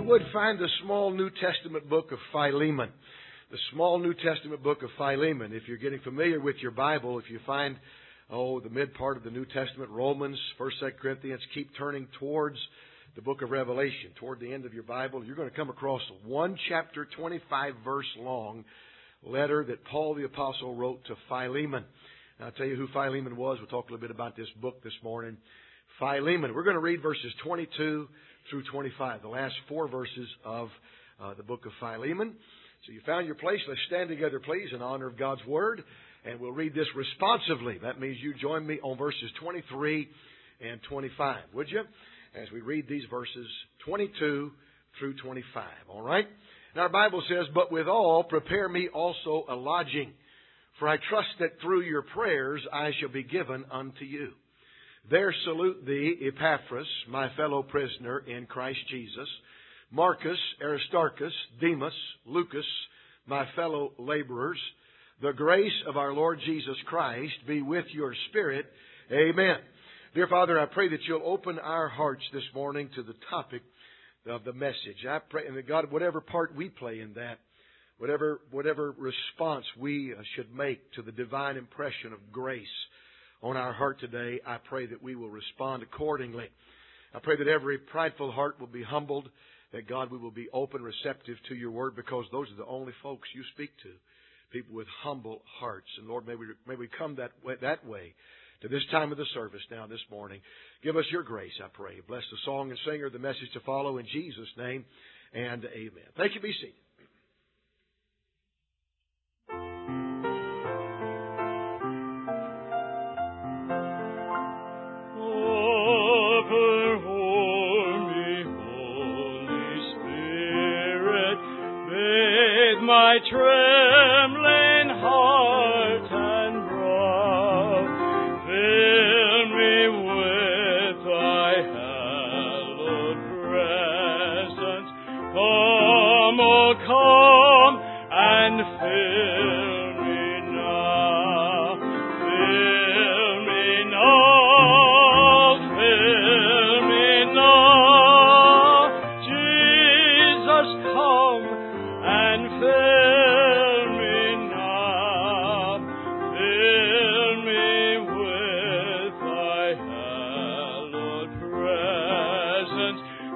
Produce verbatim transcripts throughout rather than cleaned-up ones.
you would, find the small New Testament book of Philemon. The small New Testament book of Philemon. If you're getting familiar with your Bible, if you find, oh, the mid part of the New Testament, Romans, First, Second Corinthians, keep turning towards the book of Revelation, toward the end of your Bible, you're going to come across a one chapter, twenty-five verse long letter that Paul the Apostle wrote to Philemon. And I'll tell you who Philemon was. We'll talk a little bit about this book this morning. Philemon. We're going to read verses twenty-two through twenty-five, the last four verses of uh, the book of Philemon. So you found your place. Let's stand together, please, in honor of God's Word. And we'll read this responsively. That means you join me on verses twenty-three and twenty-five, would you? As we read these verses twenty-two through twenty-five. All right? And our Bible says, "But withal prepare me also a lodging, for I trust that through your prayers I shall be given unto you. There salute thee, Epaphras, my fellow prisoner in Christ Jesus, Marcus, Aristarchus, Demas, Lucas, my fellow laborers. The grace of our Lord Jesus Christ be with your spirit. Amen." Dear Father, I pray that you'll open our hearts this morning to the topic of the message. I pray, and that God, whatever part we play in that, whatever whatever response we should make to the divine impression of grace on our heart today, I pray that we will respond accordingly. I pray that every prideful heart will be humbled, that God, we will be open, receptive to your word, because those are the only folks you speak to, people with humble hearts. And Lord, may we, may we come that way, that way to this time of the service now this morning. Give us your grace, I pray. Bless the song and singer, the message to follow, in Jesus' name, and amen. Thank you. Be seated. My trembling heart and brow, fill me with thy hallowed presence. Come, oh come, and fill me now. Fill me now, fill me now. Jesus, come and fill me now, fill me with thy hallowed presence.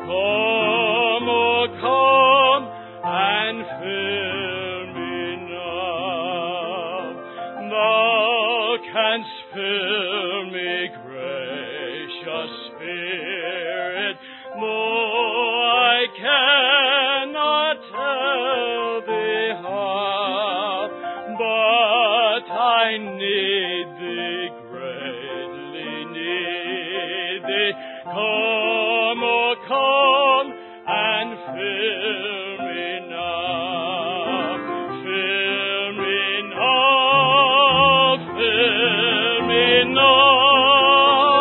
Come, oh come, and fill me now. Thou canst fill me, gracious Spirit, though I cannot tell thee how, but I need thee, greatly need thee. Come, oh come, and fill me now. Fill me now, fill me now.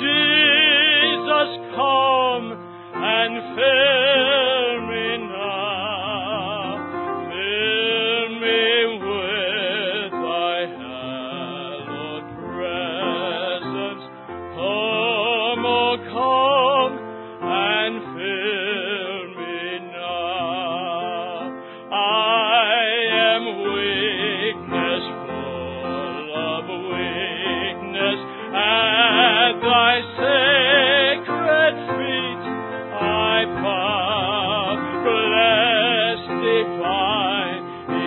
Jesus, come and fill me now. Fill me with thy hallowed presence. Come, oh come, and fill me now. I am weakness, full of weakness, at thy sacred feet I bow. Bless divine,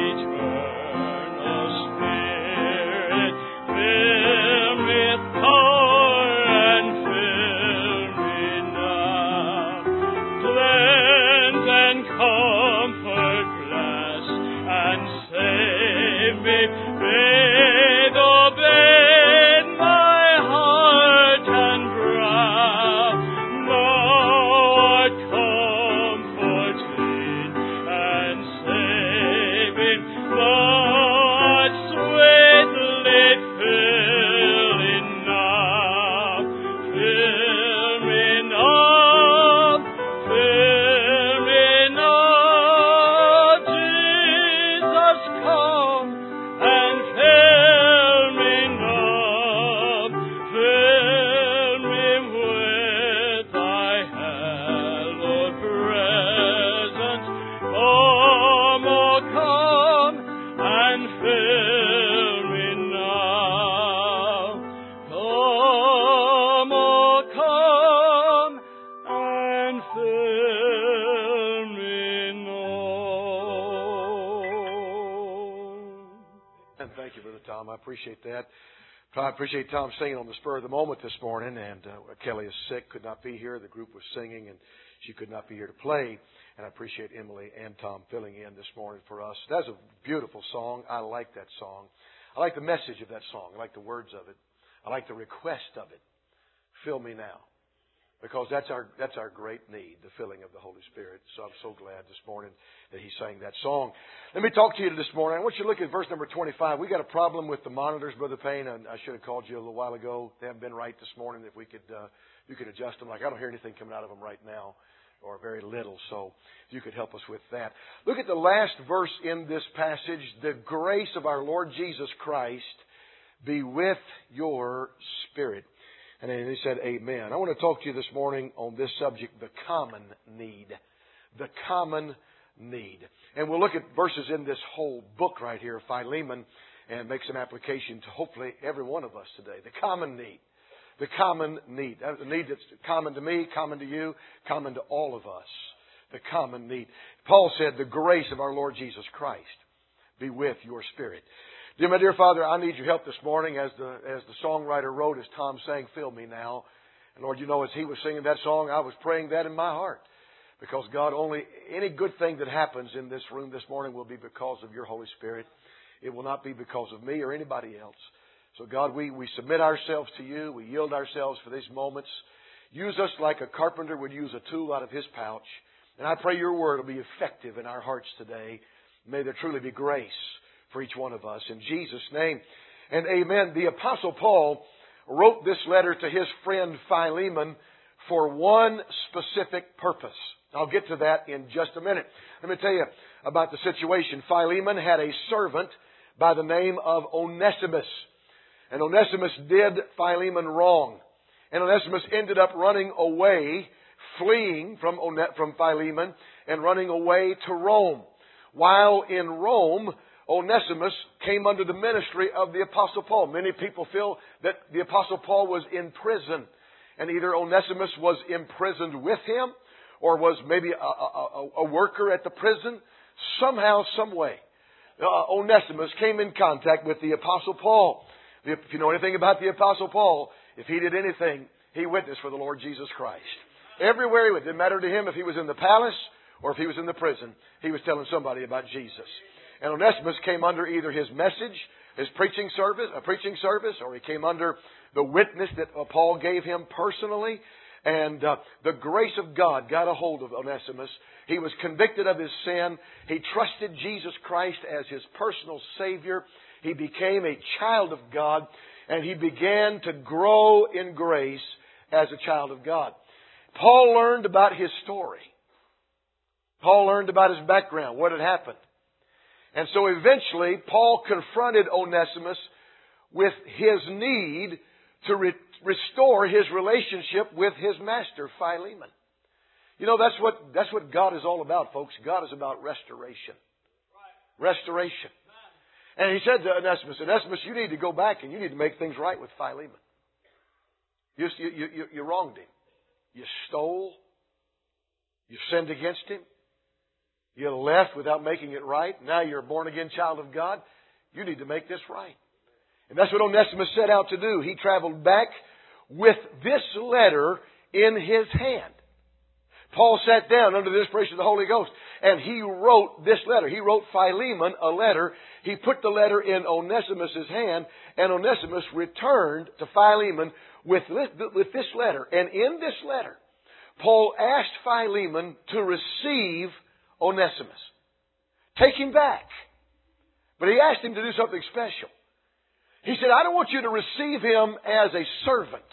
eternal Spirit, fill me with power and fill me now. Thank you, Brother Tom. I appreciate that. I appreciate Tom singing on the spur of the moment this morning. And uh, Kelly is sick, could not be here. The group was singing, and she could not be here to play. And I appreciate Emily and Tom filling in this morning for us. That's a beautiful song. I like that song. I like the message of that song. I like the words of it. I like the request of it. Fill me now. Because that's our that's our great need, the filling of the Holy Spirit. So I'm so glad this morning that he sang that song. Let me talk to you this morning. I want you to look at verse number twenty-five. We got a problem with the monitors, Brother Payne. And I should have called you a little while ago. They haven't been right this morning. If we could, uh, you could adjust them. Like I don't hear anything coming out of them right now, or very little. So if you could help us with that. Look at the last verse in this passage. The grace of our Lord Jesus Christ be with your spirit. And then he said, amen. I want to talk to you this morning on this subject, the common need. The common need. And we'll look at verses in this whole book right here, Philemon, and make some application to hopefully every one of us today. The common need. The common need. The need that's common to me, common to you, common to all of us. The common need. Paul said, the grace of our Lord Jesus Christ be with your spirit. Dear my dear Father, I need your help this morning as the as the songwriter wrote, as Tom sang, fill me now. And Lord, you know, as he was singing that song, I was praying that in my heart. Because God, only any good thing that happens in this room this morning will be because of your Holy Spirit. It will not be because of me or anybody else. So God, we, we submit ourselves to you. We yield ourselves for these moments. Use us like a carpenter would use a tool out of his pouch. And I pray your word will be effective in our hearts today. May there truly be grace for each one of us. In Jesus' name. And amen. The Apostle Paul wrote this letter to his friend Philemon for one specific purpose. I'll get to that in just a minute. Let me tell you about the situation. Philemon had a servant by the name of Onesimus. And Onesimus did Philemon wrong. And Onesimus ended up running away, fleeing from, One- from Philemon and running away to Rome. While in Rome, Onesimus came under the ministry of the Apostle Paul. Many people feel that the Apostle Paul was in prison. And either Onesimus was imprisoned with him or was maybe a, a, a worker at the prison. Somehow, some way, uh, Onesimus came in contact with the Apostle Paul. If you know anything about the Apostle Paul, if he did anything, he witnessed for the Lord Jesus Christ. Everywhere he went, it didn't matter to him if he was in the palace or if he was in the prison. He was telling somebody about Jesus. And Onesimus came under either his message, his preaching service, a preaching service, or he came under the witness that Paul gave him personally. And uh, the grace of God got a hold of Onesimus. He was convicted of his sin. He trusted Jesus Christ as his personal Savior. He became a child of God, and he began to grow in grace as a child of God. Paul learned about his story. Paul learned about his background, what had happened. And so eventually, Paul confronted Onesimus with his need to re- restore his relationship with his master, Philemon. You know, that's what, that's what God is all about, folks. God is about restoration. Restoration. And he said to Onesimus, Onesimus, you need to go back and you need to make things right with Philemon. You, you, you, you wronged him. You stole. You sinned against him. You left without making it right. Now you're a born-again child of God. You need to make this right. And that's what Onesimus set out to do. He traveled back with this letter in his hand. Paul sat down under the inspiration of the Holy Ghost, and he wrote this letter. He wrote Philemon a letter. He put the letter in Onesimus' hand, and Onesimus returned to Philemon with, with this letter. And in this letter, Paul asked Philemon to receive Onesimus. Take him back. But he asked him to do something special. He said, I don't want you to receive him as a servant.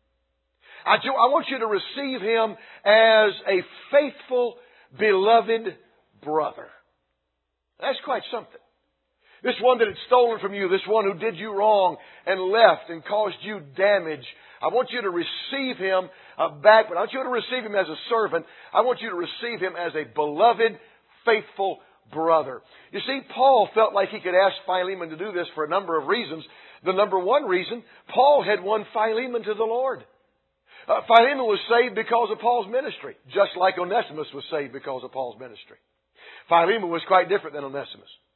I, do, I want you to receive him as a faithful, beloved brother. That's quite something. This one that had stolen from you, this one who did you wrong and left and caused you damage, I want you to receive him uh, back, but I want you to receive him as a servant. I want you to receive him as a beloved, faithful brother. You see, Paul felt like he could ask Philemon to do this for a number of reasons. The number one reason, Paul had won Philemon to the Lord. Uh, Philemon was saved because of Paul's ministry, just like Onesimus was saved because of Paul's ministry. Philemon was quite different than Onesimus.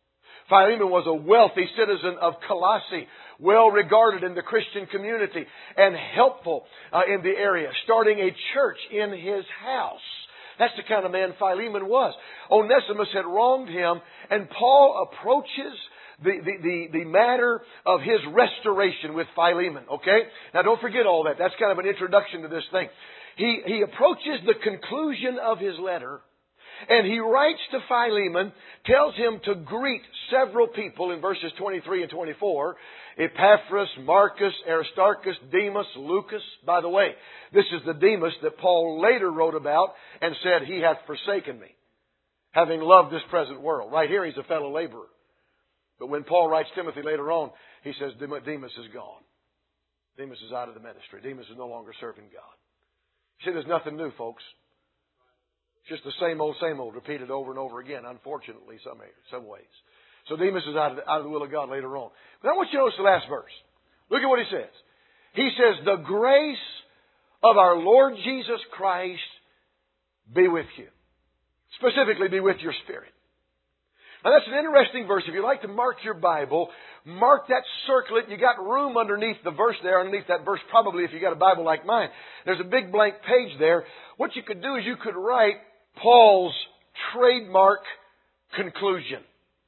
Philemon was a wealthy citizen of Colossae, well regarded in the Christian community and helpful uh, in the area, starting a church in his house. That's the kind of man Philemon was. Onesimus had wronged him, and Paul approaches the, the, the, the matter of his restoration with Philemon. Okay? Now don't forget all that. That's kind of an introduction to this thing. He, he approaches the conclusion of his letter, and he writes to Philemon, tells him to greet several people in verses twenty-three and twenty-four. Epaphras, Marcus, Aristarchus, Demas, Lucas. By the way, this is the Demas that Paul later wrote about and said, he hath forsaken me, having loved this present world. Right here, he's a fellow laborer. But when Paul writes Timothy later on, he says Demas is gone. Demas is out of the ministry. Demas is no longer serving God. See, there's nothing new, folks. It's just the same old, same old, repeated over and over again, unfortunately, some some ways. So Demas is out of, the, out of the will of God later on. But I want you to notice the last verse. Look at what he says. He says, the grace of our Lord Jesus Christ be with you. Specifically, be with your spirit. Now that's an interesting verse. If you like to mark your Bible, mark that, circle it. You got room underneath the verse there, underneath that verse probably if you got a Bible like mine. There's a big blank page there. What you could do is you could write Paul's trademark conclusion.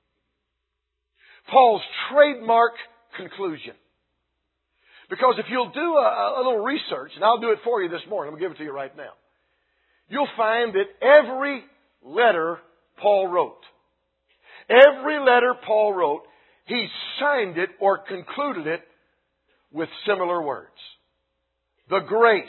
Paul's trademark conclusion. Because if you'll do a, a little research, and I'll do it for you this morning, I'm going to give it to you right now. You'll find that every letter Paul wrote, every letter Paul wrote, he signed it or concluded it with similar words. The grace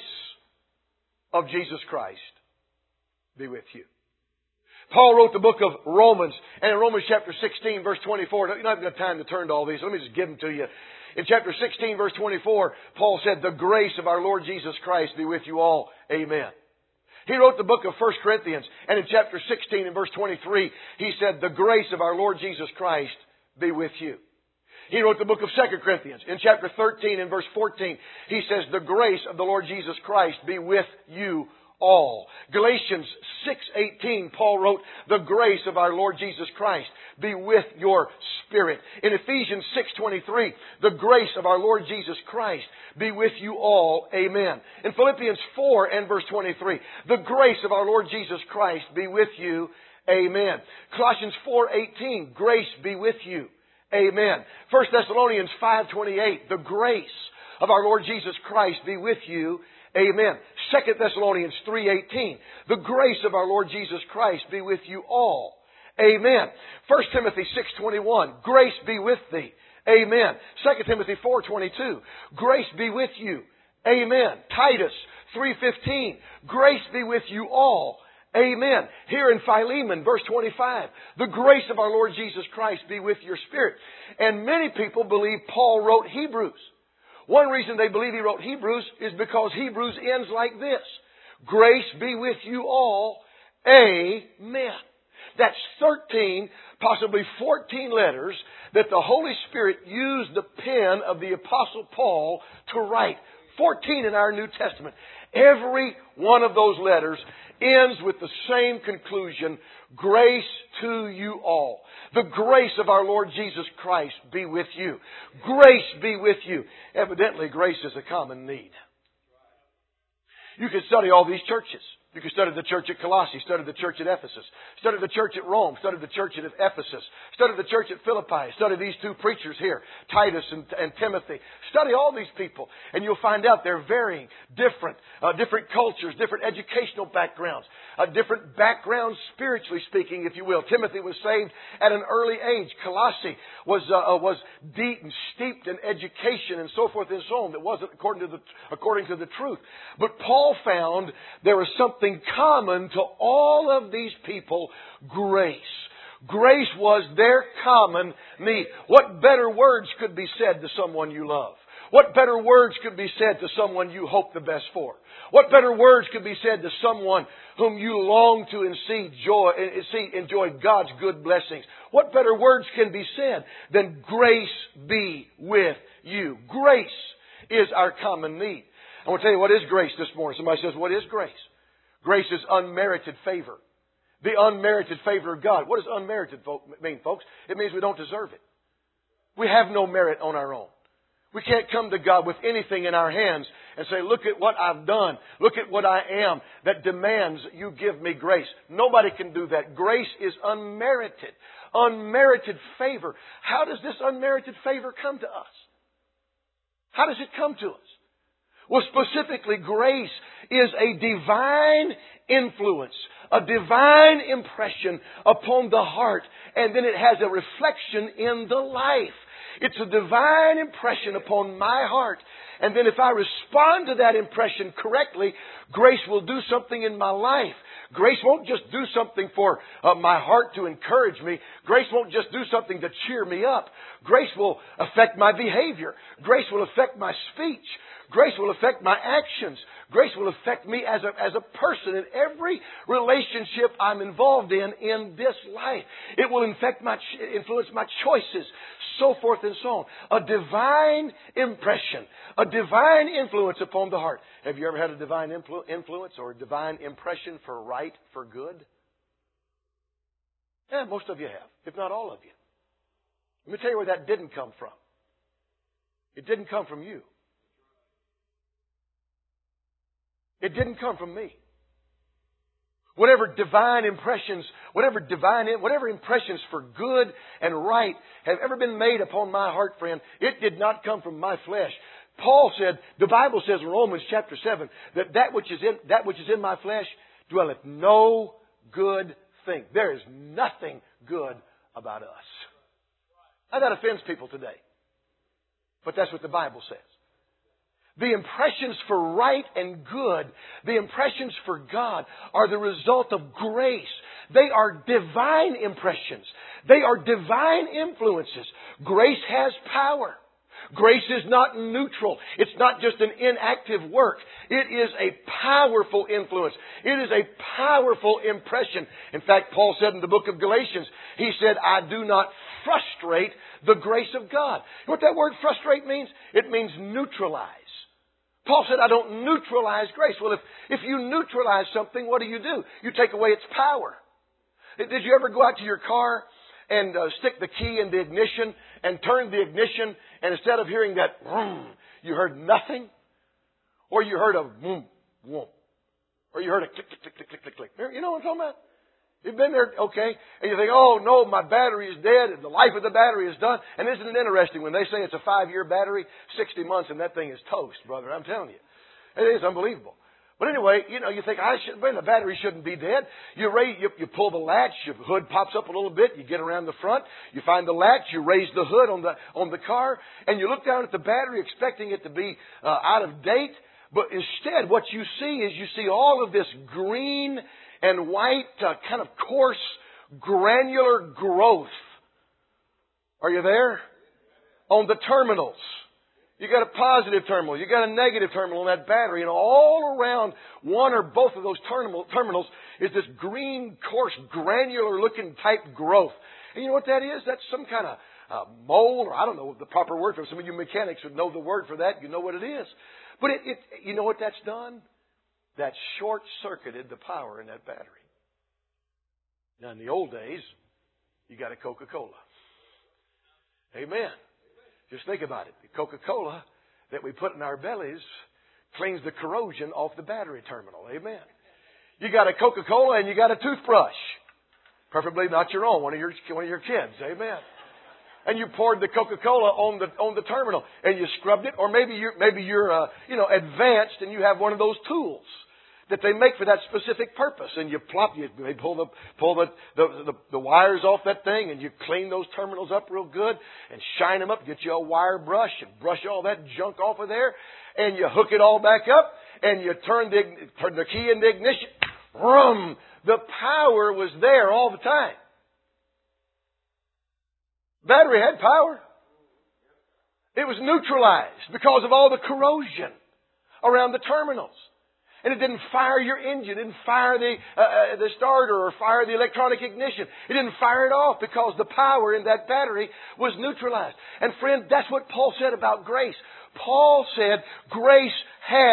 of Jesus Christ be with you. Paul wrote the book of Romans, and in Romans chapter sixteen, verse twenty-four, you don't have time to turn to all these, so let me just give them to you. In chapter sixteen, verse twenty-four, Paul said, the grace of our Lord Jesus Christ be with you all. Amen. He wrote the book of First Corinthians, and in chapter sixteen and verse twenty-three, he said, the grace of our Lord Jesus Christ be with you. He wrote the book of Second Corinthians. In chapter thirteen and verse fourteen, he says, the grace of the Lord Jesus Christ be with you all. Galatians six eighteen, Paul wrote, the grace of our Lord Jesus Christ be with your spirit. In Ephesians six twenty-three, the grace of our Lord Jesus Christ be with you all. Amen. In Philippians four and verse twenty-three, the grace of our Lord Jesus Christ be with you. Amen. Colossians four eighteen, grace be with you. Amen. First Thessalonians five twenty-eight, the grace of our Lord Jesus Christ be with you. Amen. Second Thessalonians three eighteen, the grace of our Lord Jesus Christ be with you all. Amen. First Timothy six twenty-one, grace be with thee. Amen. Second Timothy four twenty-two, grace be with you. Amen. Titus three fifteen, grace be with you all. Amen. Here in Philemon, verse twenty-five, the grace of our Lord Jesus Christ be with your spirit. And many people believe Paul wrote Hebrews. One reason they believe he wrote Hebrews is because Hebrews ends like this. Grace be with you all. Amen. That's thirteen, possibly fourteen letters that the Holy Spirit used the pen of the Apostle Paul to write. fourteen in our New Testament. Every one of those letters ends with the same conclusion. Grace to you all. The grace of our Lord Jesus Christ be with you. Grace be with you. Evidently, grace is a common need. You can study all these churches. You can study the church at Colossae, study the church at Ephesus, study the church at Rome, study the church at Ephesus, study the church at Philippi, study these two preachers here, Titus and, and Timothy. Study all these people, and you'll find out they're varying, different, uh, different cultures, different educational backgrounds, uh, different backgrounds spiritually speaking, if you will. Timothy was saved at an early age. Colossae was uh, uh, was deep and steeped in education and so forth and so on that wasn't according to the according to the truth. But Paul found there was something common to all of these people, grace. Grace was their common need. What better words could be said to someone you love? What better words could be said to someone you hope the best for? What better words could be said to someone whom you long to and see joy, see enjoy God's good blessings? What better words can be said than grace be with you? Grace is our common need. I want to tell you what is grace this morning. Somebody says, what is grace? Grace is unmerited favor The unmerited favor of God. What does unmerited mean, folks? It means we don't deserve it. We have no merit on our own. We can't come to God with anything in our hands and say, look at what I've done. Look at what I am that demands you give me grace. Nobody can do that. Grace is unmerited. Unmerited favor. How does this unmerited favor come to us? How does it come to us? Well, specifically, grace is a divine influence, a divine impression upon the heart, and then it has a reflection in the life. It's a divine impression upon my heart. And then if I respond to that impression correctly, grace will do something in my life. Grace won't just do something for uh, my heart to encourage me. Grace won't just do something to cheer me up. Grace will affect my behavior. Grace will affect my speech. Grace will affect my actions. Grace will affect me as a, as a person in every relationship I'm involved in in this life. It will infect my, influence my choices, so forth and so on. A divine impression, a divine influence upon the heart. Have you ever had a divine influ- influence or a divine impression for right, for good? Yeah, most of you have, if not all of you. Let me tell you where that didn't come from. It didn't come from you. It didn't come from me. Whatever divine impressions, whatever divine, whatever impressions for good and right have ever been made upon my heart, friend, it did not come from my flesh. Paul said, the Bible says in Romans chapter seven, that that which is in, that which is in my flesh dwelleth no good thing. There is nothing good about us. Now that offends people today. But that's what the Bible says. The impressions for right and good, the impressions for God, are the result of grace. They are divine impressions. They are divine influences. Grace has power. Grace is not neutral. It's not just an inactive work. It is a powerful influence. It is a powerful impression. In fact, Paul said in the book of Galatians, he said, I do not frustrate the grace of God. You know what that word frustrate means? It means neutralize. Paul said, I don't neutralize grace. Well, if, if you neutralize something, what do you do? You take away its power. Did you ever go out to your car and uh, stick the key in the ignition and turn the ignition, and instead of hearing that vroom, you heard nothing? Or you heard a vroom, vroom. Or you heard a click, click, click, click, click, click. You know what I'm talking about? You've been there, okay, and you think, oh, no, my battery is dead, and the life of the battery is done. And isn't it interesting when they say it's a five-year battery, sixty months, and that thing is toast, brother, I'm telling you. It is unbelievable. But anyway, you know, you think, I should, man, the battery shouldn't be dead. You, raise, you, you pull the latch, your hood pops up a little bit, you get around the front, you find the latch, you raise the hood on the, on the car, and you look down at the battery expecting it to be uh, out of date. But instead, what you see is you see all of this green and white, uh, kind of coarse, granular growth. Are you there? On the terminals. You got a positive terminal. You got a negative terminal on that battery. And all around one or both of those terminal, terminals is this green, coarse, granular looking type growth. And you know what that is? That's some kind of uh, mold, or I don't know the proper word for it. Some of you mechanics would know the word for that. You know what it is. But it, it, you know what that's done? That short-circuited the power in that battery. Now, in the old days, you got a Coca-Cola. Amen. Just think about it. The Coca-Cola that we put in our bellies cleans the corrosion off the battery terminal. Amen. You got a Coca-Cola and you got a toothbrush. Preferably not your own, one of your, one of your kids. Amen. And you poured the Coca-Cola on the on the terminal, and you scrubbed it. Or maybe you're maybe you're uh, you know advanced, and you have one of those tools that they make for that specific purpose. And you plop, you they pull the pull the the, the the wires off that thing, and you clean those terminals up real good, and shine them up. Get you a wire brush and brush all that junk off of there, and you hook it all back up, and you turn the turn the key in the ignition. Vroom! The power was there all the time. Battery had power. It was neutralized because of all the corrosion around the terminals. And it didn't fire your engine. It didn't fire the, uh, the starter or fire the electronic ignition. It didn't fire it off because the power in that battery was neutralized. And friend, that's what Paul said about grace. Paul said grace has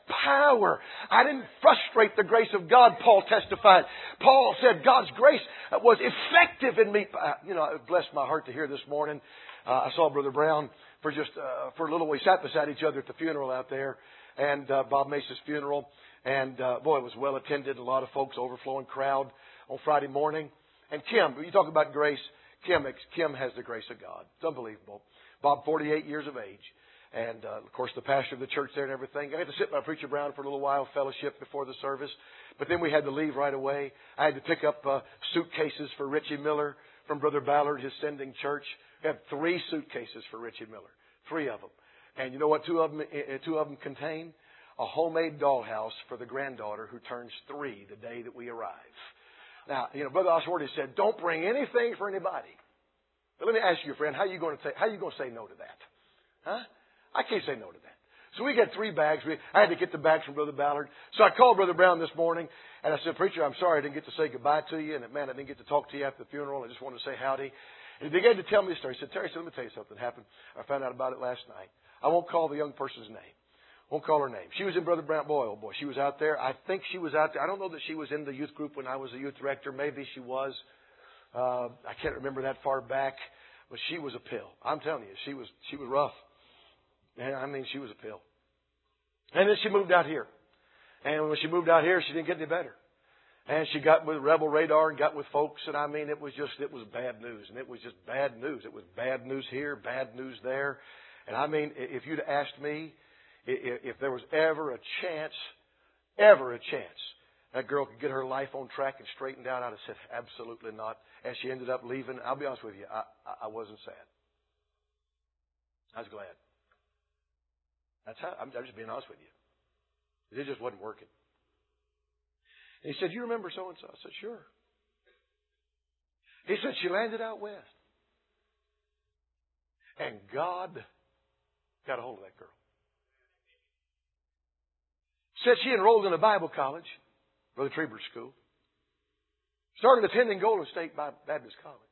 power. I didn't frustrate the grace of God, Paul testified. Paul said God's grace was effective in me. You know, it blessed my heart to hear this morning. Uh, I saw Brother Brown for just uh, for a little. We sat beside each other at the funeral out there, and uh, Bob Mace's funeral. And uh, boy, it was well attended. A lot of folks, overflowing crowd on Friday morning. And Kim, you talk about grace. Kim, Kim has the grace of God. It's unbelievable. Bob, forty-eight years of age. And, uh, of course, the pastor of the church there and everything. I had to sit by Preacher Brown for a little while, fellowship before the service. But then we had to leave right away. I had to pick up uh, suitcases for Richie Miller from Brother Ballard, his sending church. We had three suitcases for Richie Miller. Three of them. And you know what two of them, uh, two of them contain? A homemade dollhouse for the granddaughter who turns three the day that we arrive. Now, you know, Brother Osworthy said, don't bring anything for anybody. But let me ask you, friend, how are you going to say, how are you going to say no to that? Huh? I can't say no to that. So we got three bags. We, I had to get the bags from Brother Ballard. So I called Brother Brown this morning, and I said, Preacher, I'm sorry I didn't get to say goodbye to you. And, man, I didn't get to talk to you after the funeral. I just wanted to say howdy. And he began to tell me the story. He said, Terry, so let me tell you something happened. I found out about it last night. I won't call the young person's name. Won't call her name. She was in Brother Brown. Boy, oh boy, she was out there. I think she was out there. I don't know that she was in the youth group when I was a youth director. Maybe she was. Uh, I can't remember that far back. But she was a pill. I'm telling you, she was she was rough. And I mean, she was a pill. And then she moved out here. And when she moved out here, she didn't get any better. And she got with Rebel Radar and got with folks. And I mean, it was just, it was bad news. And it was just bad news. It was bad news here, bad news there. And I mean, if you'd asked me, if there was ever a chance, ever a chance, that girl could get her life on track and straightened out, I'd have said, absolutely not. And she ended up leaving. I'll be honest with you, I, I wasn't sad. I was glad. That's how, I'm, I'm just being honest with you. It just wasn't working. And he said, you remember so-and-so? I said, sure. He said, she landed out west. And God got a hold of that girl. Said she enrolled in a Bible college, Brother Trieber's school. Started attending Golden State Baptist College.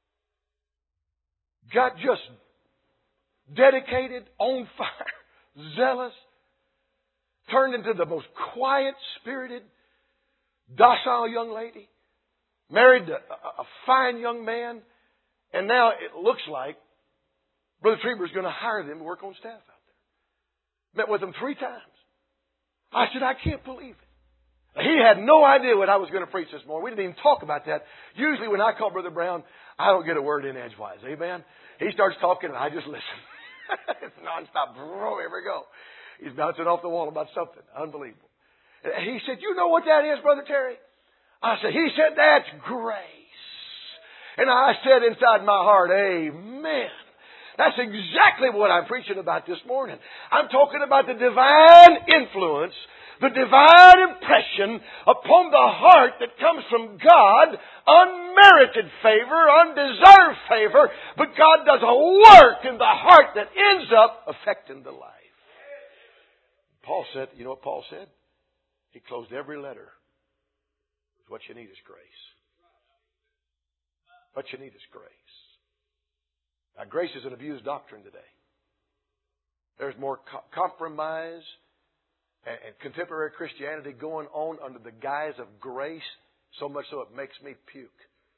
Got just dedicated, on fire, zealous. Turned into the most quiet, spirited, docile young lady. Married a, a fine young man. And now it looks like Brother Trieber's going to hire them to work on staff out there. Met with them three times. I said, I can't believe it. He had no idea what I was going to preach this morning. We didn't even talk about that. Usually when I call Brother Brown, I don't get a word in edgewise. Amen? He starts talking and I just listen. It's nonstop. Bro, here we go. He's bouncing off the wall about something. Unbelievable. He said, you know what that is, Brother Terry? I said, he said, that's grace. And I said inside my heart, amen. That's exactly what I'm preaching about this morning. I'm talking about the divine influence, the divine impression upon the heart that comes from God, unmerited favor, undeserved favor, but God does a work in the heart that ends up affecting the life. Paul said, you know what Paul said? He closed every letter with what you need is grace. What you need is grace. Now, grace is an abused doctrine today. There's more co- compromise and, and contemporary Christianity going on under the guise of grace, so much so it makes me puke.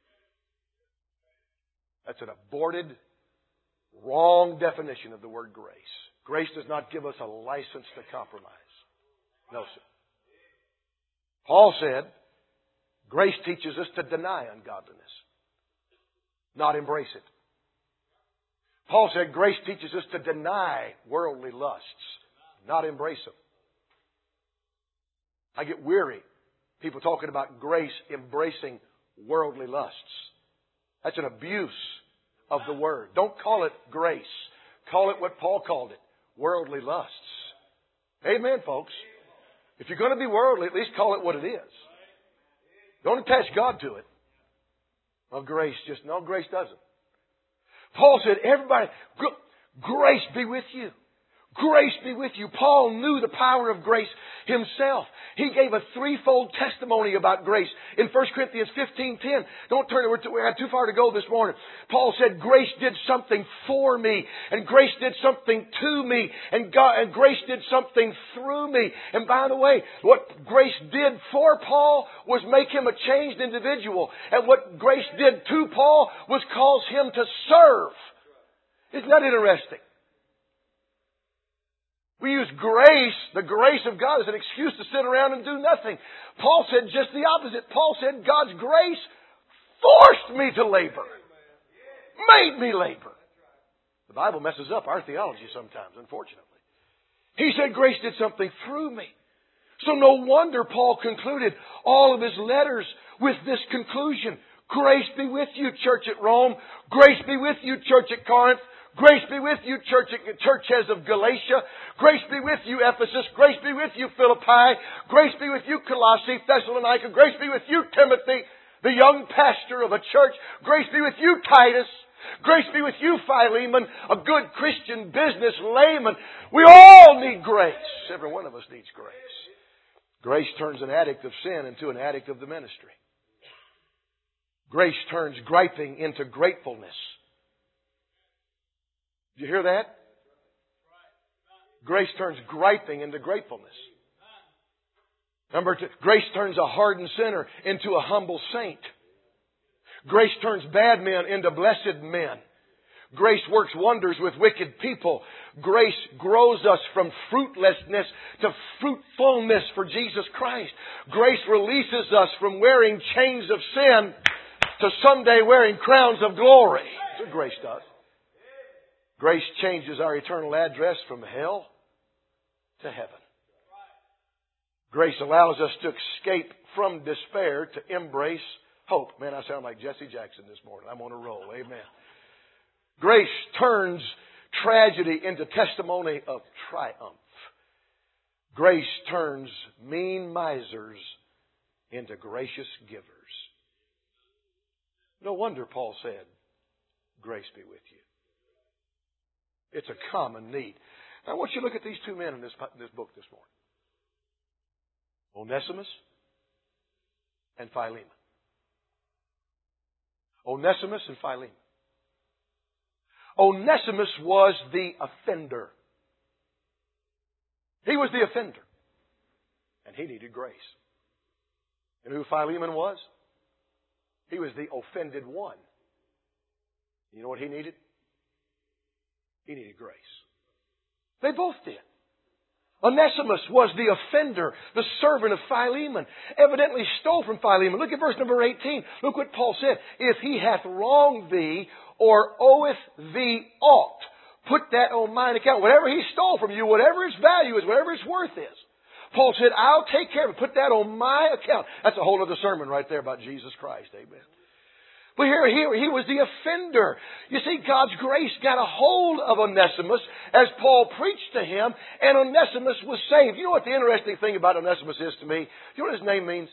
That's an aborted, wrong definition of the word grace. Grace does not give us a license to compromise. No, sir. Paul said, grace teaches us to deny ungodliness, not embrace it. Paul said grace teaches us to deny worldly lusts, not embrace them. I get weary. People talking about grace embracing worldly lusts. That's an abuse of the word. Don't call it grace. Call it what Paul called it, worldly lusts. Amen, folks. If you're going to be worldly, at least call it what it is. Don't attach God to it. Well, grace just, no, grace doesn't. Paul said, everybody, grace be with you. Grace be with you. Paul knew the power of grace himself. He gave a threefold testimony about grace in First Corinthians fifteen ten. Don't turn it. We had too far to go this morning. Paul said, grace did something for me, and grace did something to me, and God, and grace did something through me. And by the way, what grace did for Paul was make him a changed individual. And what grace did to Paul was cause him to serve. Isn't that interesting? We use grace, the grace of God, as an excuse to sit around and do nothing. Paul said just the opposite. Paul said God's grace forced me to labor. Made me labor. The Bible messes up our theology sometimes, unfortunately. He said grace did something through me. So no wonder Paul concluded all of his letters with this conclusion. Grace be with you, church at Rome. Grace be with you, church at Corinth. Grace be with you, church, churches of Galatia. Grace be with you, Ephesus. Grace be with you, Philippi. Grace be with you, Colossae, Thessalonica. Grace be with you, Timothy, the young pastor of a church. Grace be with you, Titus. Grace be with you, Philemon, a good Christian business layman. We all need grace. Every one of us needs grace. Grace turns an addict of sin into an addict of the ministry. Grace turns griping into gratefulness. Did you hear that? Grace turns griping into gratefulness. Number two, grace turns a hardened sinner into a humble saint. Grace turns bad men into blessed men. Grace works wonders with wicked people. Grace grows us from fruitlessness to fruitfulness for Jesus Christ. Grace releases us from wearing chains of sin to someday wearing crowns of glory. That's what grace does. Grace changes our eternal address from hell to heaven. Grace allows us to escape from despair to embrace hope. Man, I sound like Jesse Jackson this morning. I'm on a roll. Amen. Grace turns tragedy into testimony of triumph. Grace turns mean misers into gracious givers. No wonder Paul said, grace be with you. It's a common need. Now, I want you to look at these two men in this, in this book this morning. Onesimus and Philemon. Onesimus and Philemon. Onesimus was the offender. He was the offender. And he needed grace. And who Philemon was? He was the offended one. You know what he needed? He needed grace. They both did. Onesimus was the offender, the servant of Philemon, evidently stole from Philemon. Look at verse number eighteen. Look what Paul said. If he hath wronged thee or oweth thee aught, put that on mine account. Whatever he stole from you, whatever its value is, whatever its worth is. Paul said, I'll take care of it. Put that on my account. That's a whole other sermon right there about Jesus Christ. Amen. But here, here, he was the offender. You see, God's grace got a hold of Onesimus as Paul preached to him, and Onesimus was saved. You know what the interesting thing about Onesimus is to me? You know what his name means?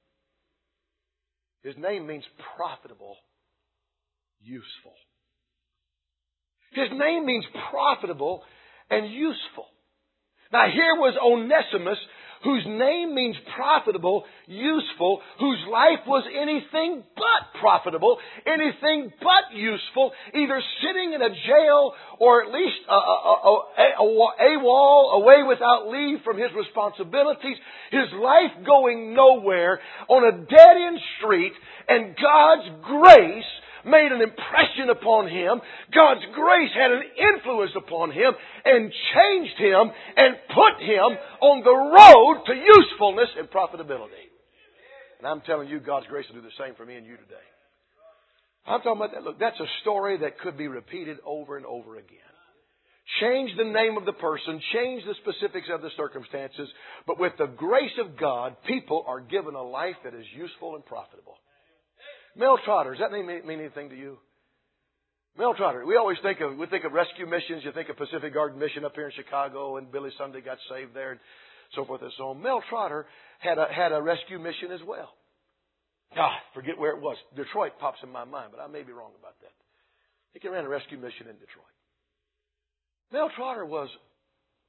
His name means profitable, useful. His name means profitable and useful. Now here was Onesimus, whose name means profitable, useful, whose life was anything but profitable, anything but useful, either sitting in a jail or at least a, a, a, a, a wall away without leave from his responsibilities, his life going nowhere on a dead-end street, and God's grace made an impression upon him. God's grace had an influence upon him and changed him and put him on the road to usefulness and profitability. And I'm telling you, God's grace will do the same for me and you today. I'm talking about that. Look, that's a story that could be repeated over and over again. Change the name of the person, change the specifics of the circumstances, but with the grace of God, people are given a life that is useful and profitable. Mel Trotter, does that mean, mean anything to you? Mel Trotter. We always think of, we think of rescue missions. You think of Pacific Garden Mission up here in Chicago, and Billy Sunday got saved there, and so forth and so on. Mel Trotter had a, had a rescue mission as well. Ah, forget where it was. Detroit pops in my mind, but I may be wrong about that. I think he ran a rescue mission in Detroit. Mel Trotter was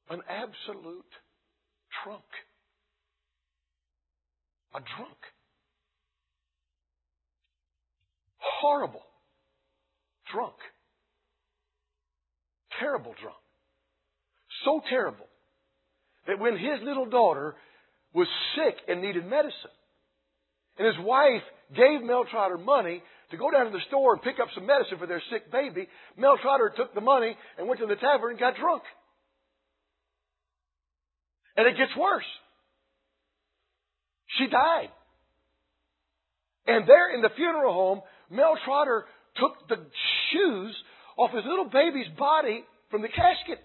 An absolute drunk. A drunk. Horrible drunk. Terrible drunk. So terrible that when his little daughter was sick and needed medicine, and his wife gave Mel Trotter money to go down to the store and pick up some medicine for their sick baby, Mel Trotter took the money and went to the tavern and got drunk. And it gets worse. She died. And there in the funeral home, Mel Trotter took the shoes off his little baby's body from the casket.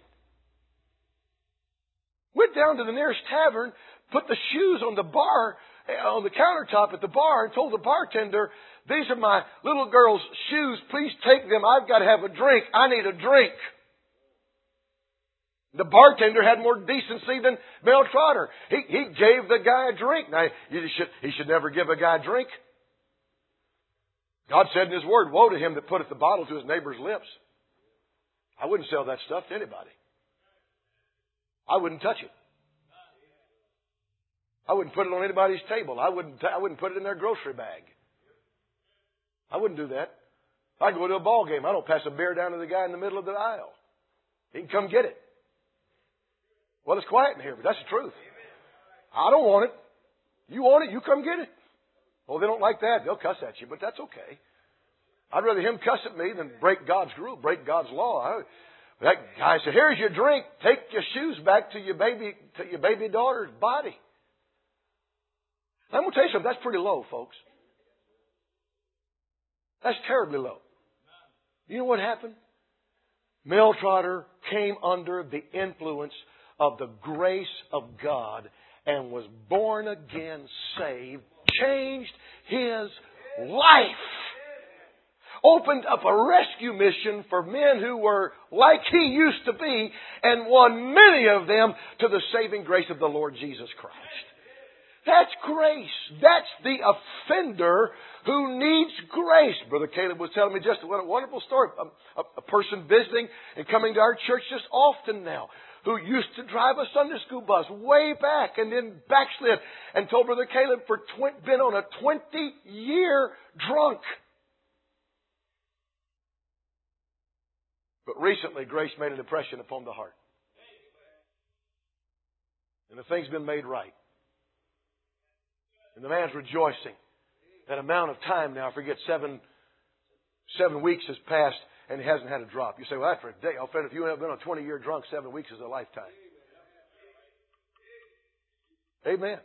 Went down to the nearest tavern, put the shoes on the bar, on the countertop at the bar, and told the bartender, "These are my little girl's shoes. Please take them. I've got to have a drink. I need a drink." The bartender had more decency than Mel Trotter. He, he gave the guy a drink. Now, you should, he should never give a guy a drink. God said in His Word, "Woe to him that putteth the bottle to his neighbor's lips." I wouldn't sell that stuff to anybody. I wouldn't touch it. I wouldn't put it on anybody's table. I wouldn't, I wouldn't put it in their grocery bag. I wouldn't do that. I go to a ball game. I don't pass a beer down to the guy in the middle of the aisle. He can come get it. Well, it's quiet in here, but that's the truth. I don't want it. You want it, you come get it. Oh, they don't like that. They'll cuss at you, but that's okay. I'd rather him cuss at me than break God's rule, break God's law. I, that guy said, "Here's your drink. Take your shoes back to your baby, to your baby daughter's body." I'm going to tell you something. That's pretty low, folks. That's terribly low. You know what happened? Mel Trotter came under the influence of the grace of God and was born again, saved, changed his life. Opened up a rescue mission for men who were like he used to be and won many of them to the saving grace of the Lord Jesus Christ. That's grace. That's the offender who needs grace. Brother Caleb was telling me just what a wonderful story. A, a, a person visiting and coming to our church just often now, who used to drive a Sunday school bus way back and then backslid, and told Brother Caleb for tw- been on a twenty-year drunk. But recently, grace made an impression upon the heart. And the thing's been made right. And the man's rejoicing. That amount of time now, I forget, seven, seven weeks has passed and he hasn't had a drop. You say, "Well, that's for a day." I'll if you have been on a twenty-year drunk, seven weeks is a lifetime. Amen.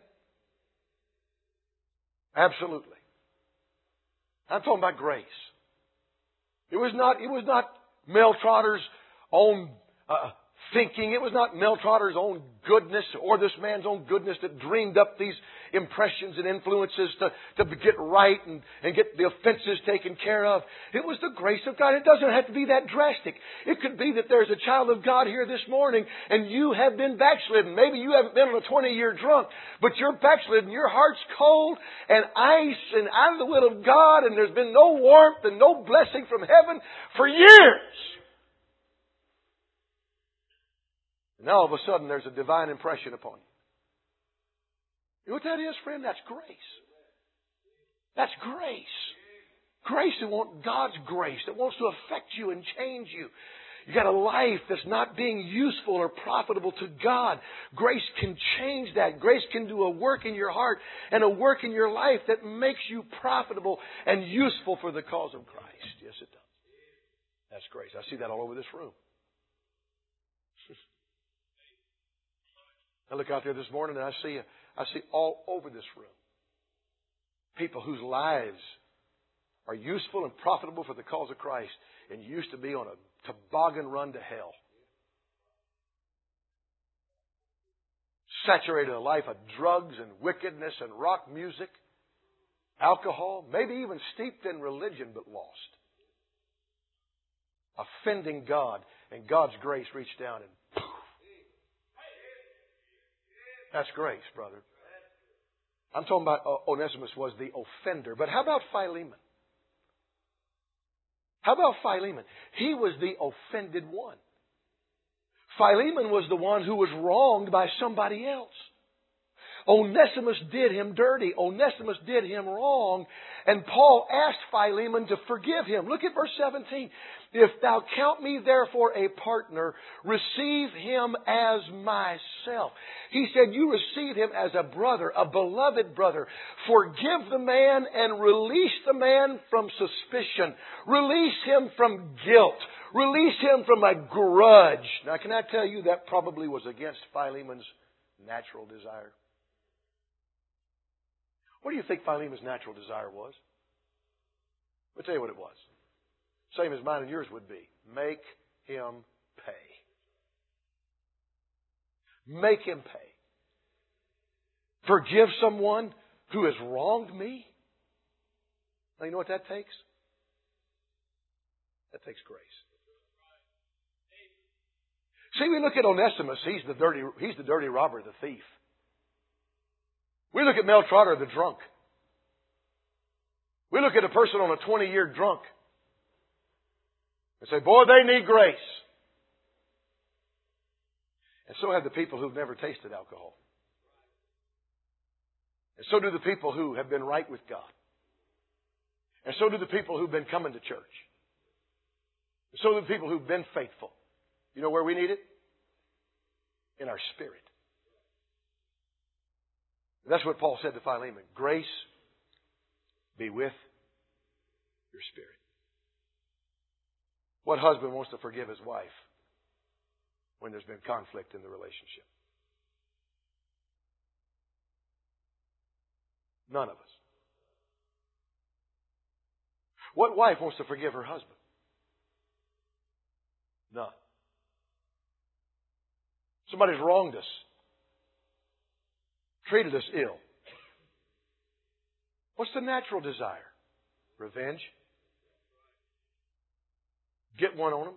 Absolutely. I'm talking about grace. It was not, it was not Mel Trotter's own uh, thinking. It was not Mel Trotter's own goodness or this man's own goodness that dreamed up these impressions and influences to, to get right and, and get the offenses taken care of. It was the grace of God. It doesn't have to be that drastic. It could be that there's a child of God here this morning and you have been backslidden. Maybe you haven't been on a twenty-year drunk, but you're backslidden. Your heart's cold and ice and out of the will of God, and there's been no warmth and no blessing from heaven for years. And now all of a sudden there's a divine impression upon you. You know what that is, friend? That's grace. That's grace. Grace that wants God's grace, that wants to affect you and change you. You got a life that's not being useful or profitable to God. Grace can change that. Grace can do a work in your heart and a work in your life that makes you profitable and useful for the cause of Christ. Yes, it does. That's grace. I see that all over this room. I look out there this morning and I see a I see all over this room people whose lives are useful and profitable for the cause of Christ and used to be on a toboggan run to hell. Saturated a life of drugs and wickedness and rock music, alcohol, maybe even steeped in religion but lost. Offending God, and God's grace reached down and poof. That's grace, brother. I'm talking about uh, Onesimus was the offender. But how about Philemon? How about Philemon? He was the offended one. Philemon was the one who was wronged by somebody else. Onesimus did him dirty. Onesimus did him wrong. And Paul asked Philemon to forgive him. Look at verse seventeen. If thou count me therefore a partner, receive him as myself. He said, you receive him as a brother, a beloved brother. Forgive the man and release the man from suspicion. Release him from guilt. Release him from a grudge. Now, can I tell you that probably was against Philemon's natural desire? What do you think Philemon's natural desire was? I'll tell you what it was. Same as mine and yours would be. Make him pay. Make him pay. Forgive someone who has wronged me. Now, you know what that takes? That takes grace. See, we look at Onesimus. He's the dirty, he's the dirty robber, the thief. We look at Mel Trotter, the drunk. We look at a person on a twenty-year drunk and say, boy, they need grace. And so have the people who've never tasted alcohol. And so do the people who have been right with God. And so do the people who've been coming to church. And so do the people who've been faithful. You know where we need it? In our spirit. That's what Paul said to Philemon. Grace be with your spirit. What husband wants to forgive his wife when there's been conflict in the relationship? None of us. What wife wants to forgive her husband? None. Somebody's wronged us. Treated us ill. What's the natural desire? Revenge. Get one on them.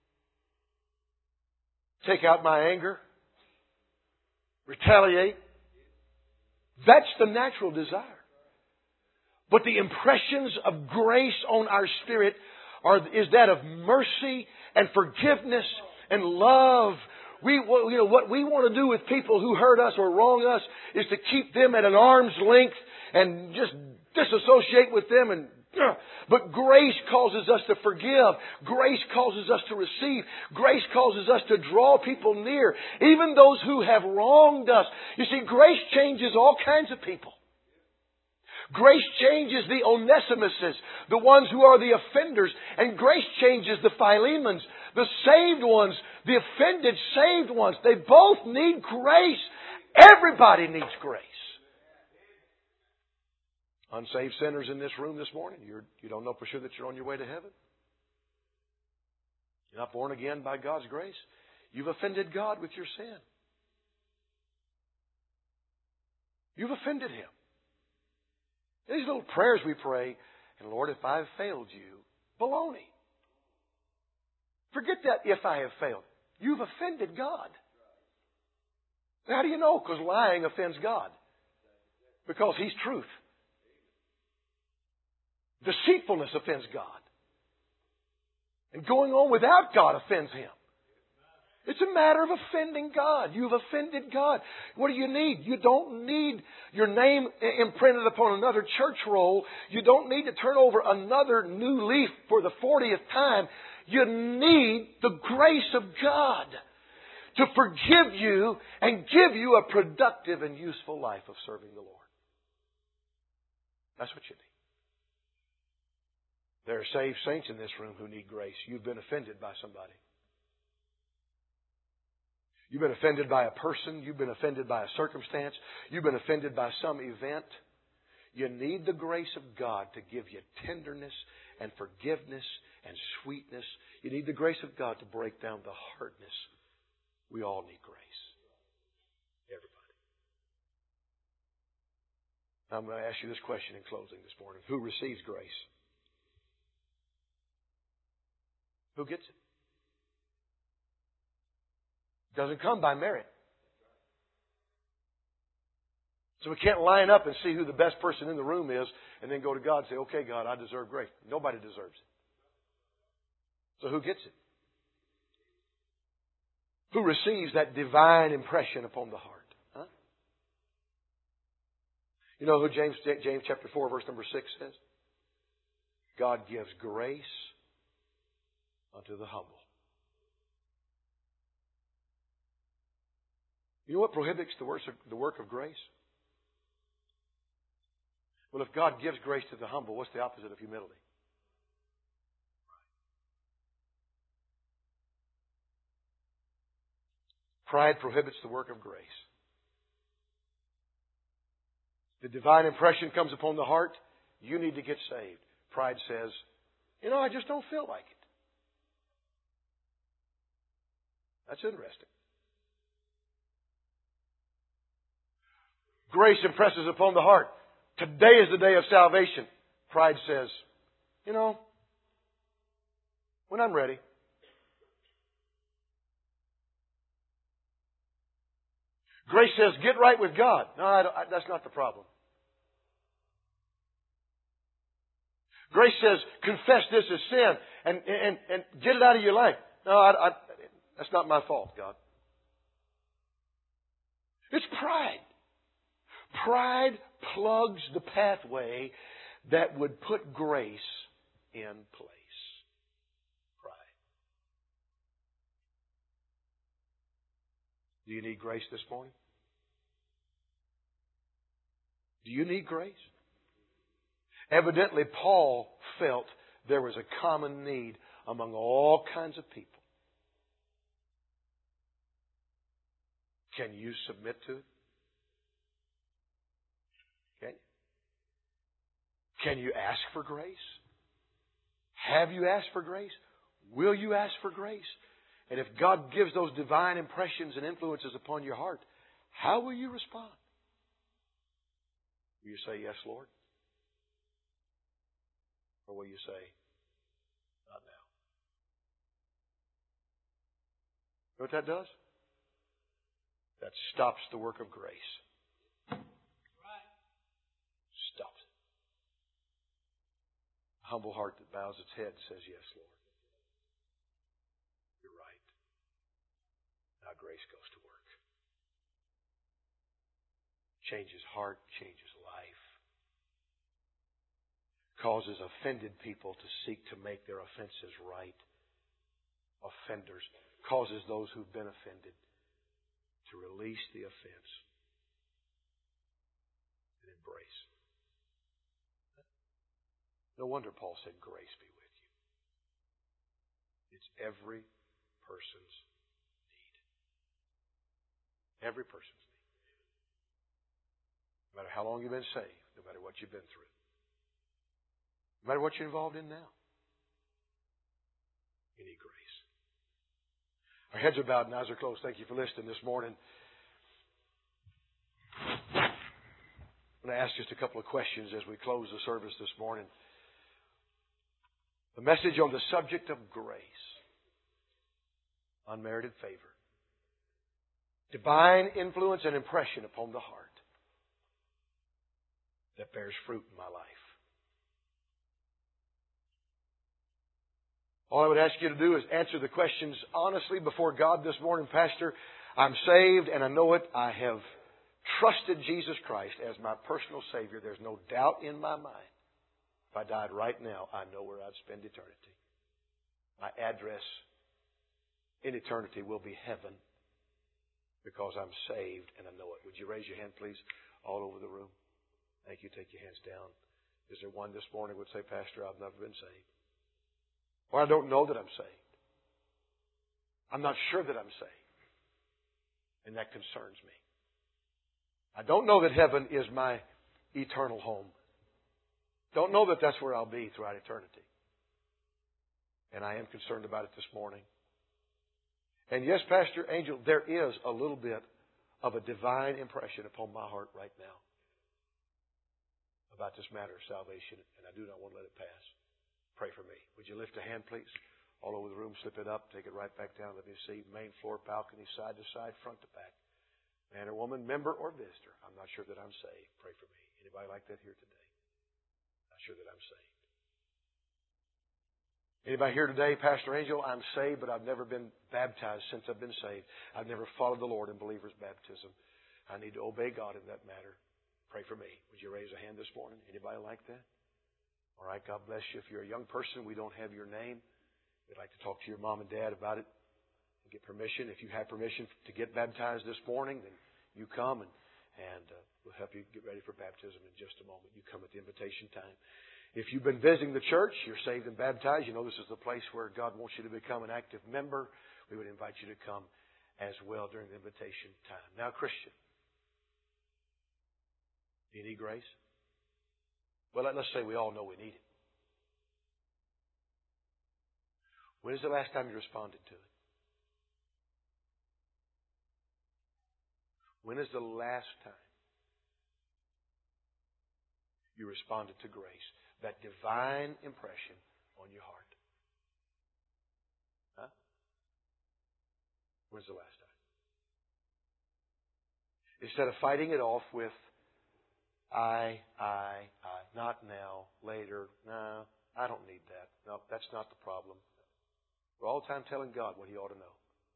Take out my anger. Retaliate. That's the natural desire. But the impressions of grace on our spirit are, is that of mercy and forgiveness and love. We, you know, what we want to do with people who hurt us or wrong us is to keep them at an arm's length and just disassociate with them. And but grace causes us to forgive. Grace causes us to receive. Grace causes us to draw people near, even those who have wronged us. You see, grace changes all kinds of people. Grace changes the Onesimuses, the ones who are the offenders. And grace changes the Philemons, the saved ones, the offended saved ones. They both need grace. Everybody needs grace. Unsaved sinners in this room this morning, you're, you don't know for sure that you're on your way to heaven. You're not born again by God's grace. You've offended God with your sin. You've offended Him. These little prayers we pray, and Lord, if I have failed you, baloney. Forget that if I have failed. You've offended God. How do you know? Because lying offends God. Because He's truth. Deceitfulness offends God. And going on without God offends Him. It's a matter of offending God. You've offended God. What do you need? You don't need your name imprinted upon another church roll. You don't need to turn over another new leaf for the fortieth time. You need the grace of God to forgive you and give you a productive and useful life of serving the Lord. That's what you need. There are saved saints in this room who need grace. You've been offended by somebody. You've been offended by a person. You've been offended by a circumstance. You've been offended by some event. You need the grace of God to give you tenderness and forgiveness and sweetness. You need the grace of God to break down the hardness. We all need grace. Everybody. I'm going to ask you this question in closing this morning. Who receives grace? Who gets it? Doesn't come by merit. So we can't line up and see who the best person in the room is and then go to God and say, okay, God, I deserve grace. Nobody deserves it. So who gets it? Who receives that divine impression upon the heart? Huh? You know who James, James chapter four, verse number six says? God gives grace unto the humble. You know what prohibits the work of, the work of grace? Well, if God gives grace to the humble, what's the opposite of humility? Pride prohibits the work of grace. The divine impression comes upon the heart. You need to get saved. Pride says, you know, I just don't feel like it. That's interesting. Grace impresses upon the heart. Today is the day of salvation. Pride says, you know, when I'm ready. Grace says, get right with God. No, I don't, I, that's not the problem. Grace says, confess this as sin and, and, and get it out of your life. No, I, I, that's not my fault, God. It's pride. Pride plugs the pathway that would put grace in place. Pride. Do you need grace this morning? Do you need grace? Evidently, Paul felt there was a common need among all kinds of people. Can you submit to it? Can you? Can you ask for grace? Have you asked for grace? Will you ask for grace? And if God gives those divine impressions and influences upon your heart, how will you respond? Will you say, yes, Lord? Or will you say, not now? You know what that does? That stops the work of grace. Right. Stops it. A humble heart that bows its head says, yes, Lord. You're right. Now grace goes to work. Changes heart, changes life. Causes offended people to seek to make their offenses right. Offenders. Causes those who've been offended to release the offense and embrace. No wonder Paul said, grace be with you. It's every person's need. Every person's need. No matter how long you've been saved, no matter what you've been through, no matter what you're involved in now, you need grace. Our heads are bowed and eyes are closed. Thank you for listening this morning. I'm going to ask just a couple of questions as we close the service this morning. The message on the subject of grace. Unmerited favor. Divine influence and impression upon the heart that bears fruit in my life. All I would ask you to do is answer the questions honestly before God this morning. Pastor, I'm saved and I know it. I have trusted Jesus Christ as my personal Savior. There's no doubt in my mind. If I died right now, I know where I'd spend eternity. My address in eternity will be heaven because I'm saved and I know it. Would you raise your hand, please, all over the room? Thank you. Take your hands down. Is there one this morning who would say, Pastor, I've never been saved? Or I don't know that I'm saved. I'm not sure that I'm saved. And that concerns me. I don't know that heaven is my eternal home. Don't know that that's where I'll be throughout eternity. And I am concerned about it this morning. And yes, Pastor Angel, there is a little bit of a divine impression upon my heart right now about this matter of salvation, and I do not want to let it pass. Pray for me. Would you lift a hand, please? All over the room, slip it up, take it right back down. Let me see. Main floor, balcony, side to side, front to back. Man or woman, member or visitor. I'm not sure that I'm saved. Pray for me. Anybody like that here today? Not sure that I'm saved. Anybody here today, Pastor Angel, I'm saved, but I've never been baptized since I've been saved. I've never followed the Lord in believer's baptism. I need to obey God in that matter. Pray for me. Would you raise a hand this morning? Anybody like that? All right, God bless you. If you're a young person, we don't have your name. We'd like to talk to your mom and dad about it and get permission. If you have permission to get baptized this morning, then you come and, and uh, we'll help you get ready for baptism in just a moment. You come at the invitation time. If you've been visiting the church, you're saved and baptized, you know this is the place where God wants you to become an active member. We would invite you to come as well during the invitation time. Now, Christian, do you need grace? Well, let's say we all know we need it. When is the last time you responded to it? When is the last time you responded to grace? That divine impression on your heart. Huh? When's the last time? Instead of fighting it off with I, I, I, not now, later, no, I don't need that. No, that's not the problem. We're all the time telling God what He ought to know.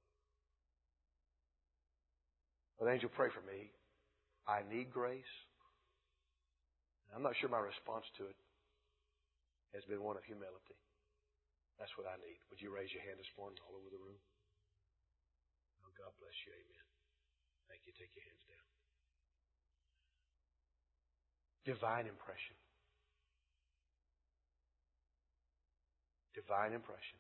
But angel, pray for me. I need grace. I'm not sure my response to it has been one of humility. That's what I need. Would you raise your hand this morning all over the room? Oh, God bless you. Amen. Thank you. Take your hands down. Divine impression. Divine impression.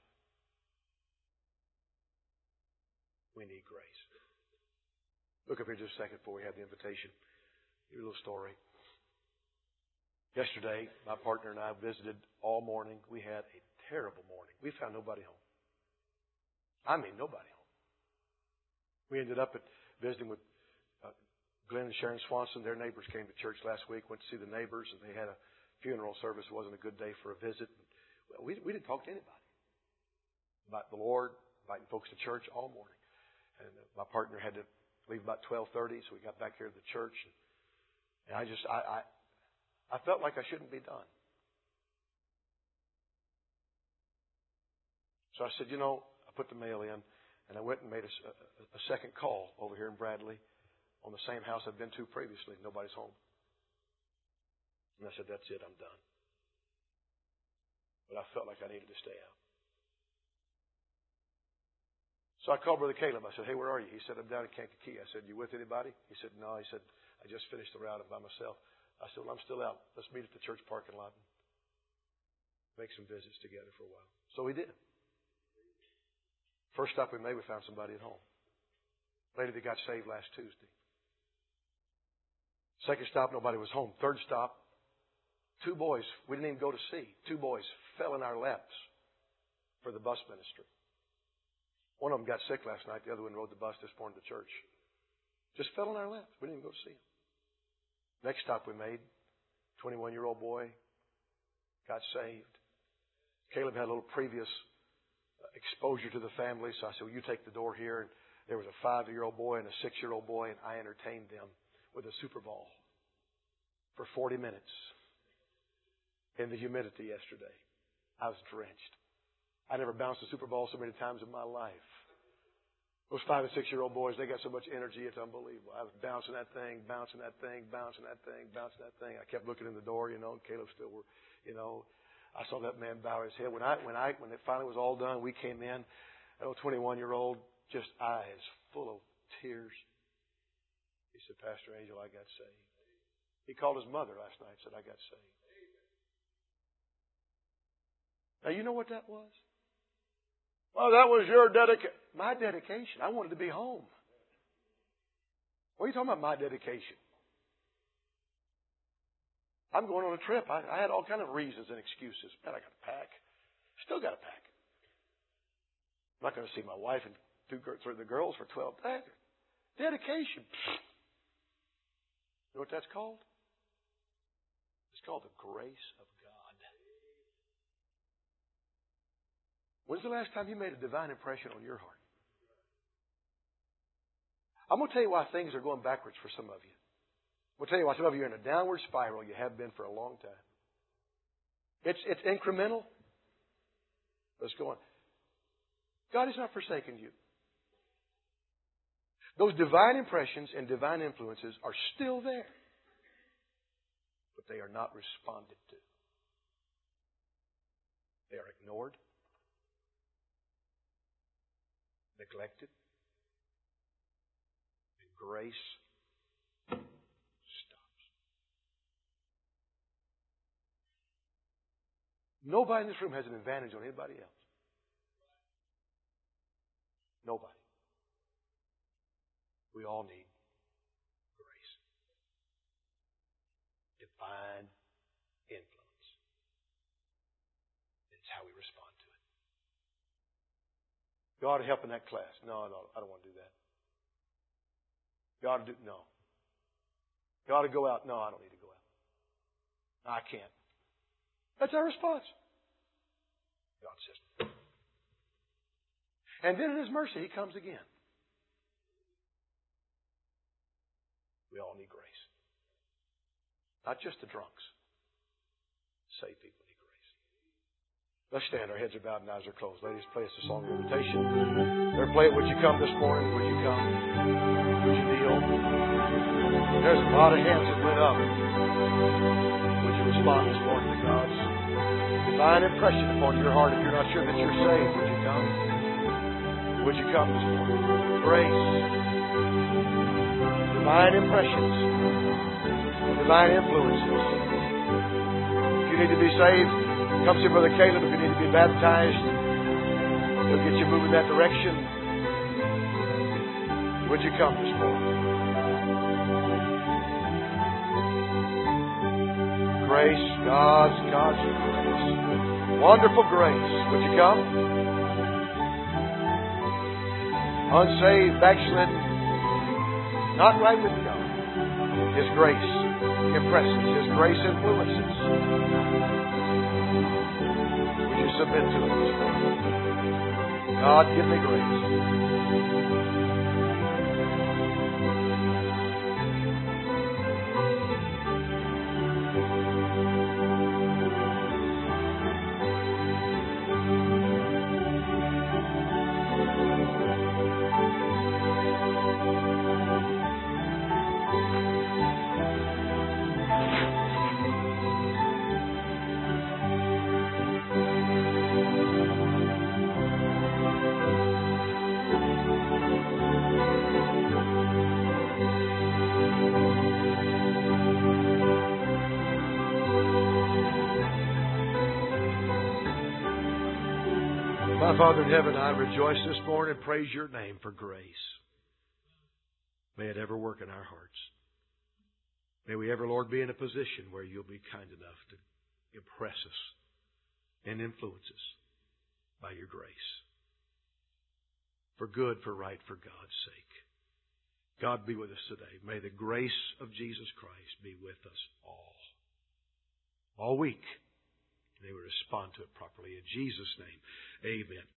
We need grace. Look up here just a second before we have the invitation. Here's a little story. Yesterday, my partner and I visited all morning. We had a terrible morning. We found nobody home. I mean, nobody home. We ended up at visiting with uh, Glenn and Sharon Swanson. Their neighbors came to church last week, went to see the neighbors, and they had a funeral service. It wasn't a good day for a visit. Well, we, we didn't talk to anybody about the Lord, inviting folks to church all morning. And uh, my partner had to leave about twelve thirty, so we got back here to the church. And, and I just, I, I, I felt like I shouldn't be done. So I said, you know, I put the mail in, and I went and made a, a, a second call over here in Bradley on the same house I'd been to previously. Nobody's home. And I said, that's it, I'm done. But I felt like I needed to stay out. So I called Brother Caleb. I said, hey, where are you? He said, I'm down in Kankakee. I said, you with anybody? He said, no. He said, I just finished the route by myself. I said, well, I'm still out. Let's meet at the church parking lot and make some visits together for a while. So we did. First stop we made, we found somebody at home. Lady that got saved last Tuesday. Second stop, nobody was home. Third stop, two boys we didn't even go to see. Two boys fell in our laps for the bus ministry. One of them got sick last night. The other one rode the bus this morning to church. Just fell in our laps. We didn't even go see him. Next stop we made, twenty-one-year-old boy got saved. Caleb had a little previous exposure to the family, so I said, well, you take the door here. And there was a five-year-old boy and a six-year-old boy, and I entertained them with a Super Bowl for forty minutes in the humidity yesterday. I was drenched. I never bounced a Super Bowl so many times in my life. Those five and six-year-old boys, they got so much energy, it's unbelievable. I was bouncing that thing, bouncing that thing, bouncing that thing, bouncing that thing. I kept looking in the door, you know, and Caleb still were, you know. I saw that man bow his head. When I, when I, when it finally was all done, we came in. That old twenty-one-year-old, just eyes full of tears. He said, Pastor Angel, I got saved. He called his mother last night and said, I got saved. Now, you know what that was? Well, that was your dedication. My dedication. I wanted to be home. What are you talking about, my dedication? I'm going on a trip. I, I had all kind of reasons and excuses. Man, I got to pack. Still got to pack. I'm not going to see my wife and two or the girls for twelve days. Dedication. You know what that's called? It's called the grace of God. When's the last time you made a divine impression on your heart? I'm going to tell you why things are going backwards for some of you. I'm going to tell you why some of you are in a downward spiral. You have been for a long time. It's, it's incremental. Let's go on. God has not forsaken you. Those divine impressions and divine influences are still there. But they are not responded to. They are ignored, neglected, and grace stops. Nobody in this room has an advantage on anybody else. Nobody. We all need grace. Divine influence. It's how we respond to it. You ought to help in that class. No, no, I don't want to do that. You ought to do, no. You ought to go out. No, I don't need to go out. I can't. That's our response. God says. And then in His mercy, He comes again. We all need grace. Not just the drunks. Saved people need grace. Let's stand. Our heads are bowed and eyes are closed. Ladies, play us a song of invitation. There, play it. Would you come this morning? Would you come? Would you kneel? There's a lot of hands that went up. Would you respond this morning to God's divine impression upon your heart? If you're not sure that you're saved, would you come? Would you come this morning? Grace. Divine impressions, divine influences. If you need to be saved, come see Brother Caleb. If you need to be baptized, he'll get you moving that direction. Would you come this morning? Grace, God's, God's grace. Wonderful grace. Would you come? Unsaved, backslidden, not right with God. His grace impresses. His grace influences. Would you submit to it this morning? God, give me grace. My Father in heaven, I rejoice this morning and praise your name for grace. May it ever work in our hearts. May we ever, Lord, be in a position where you'll be kind enough to impress us and influence us by your grace. For good, for right, for God's sake. God be with us today. May the grace of Jesus Christ be with us all. All week. They will respond to it properly. In Jesus' name, amen.